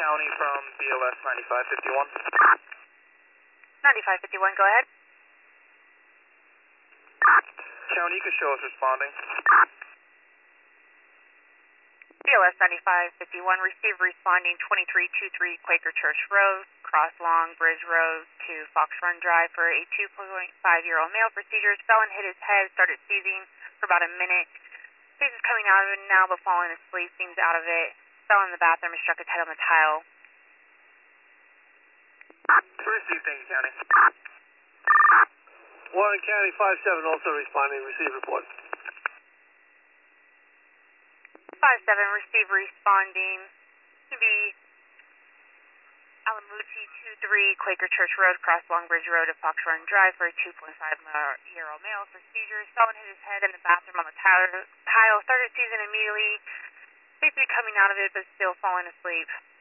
County from BLS 9551. 9551, go ahead. County, you can show us responding. BLS 9551, receive responding 2323 Quaker Church Road, cross Long Bridge Road to Fox Run Drive for a 2.5-year-old male. Procedures, fell and hit his head, started seizing for about a minute. Face is coming out of it now but falling asleep, seems out of it. Fell in the bathroom and struck his head on the tile. Receive, thank you, County. Warren County 57 also responding. Receive report. 57, receive responding to be Alamuti 23 Quaker Church Road, cross Long Bridge Road to Fox Run Drive for a 2.5-year-old male. Procedures, fell and hit his head in the bathroom on the tile, started seizing immediately, basically coming out of it but still falling asleep.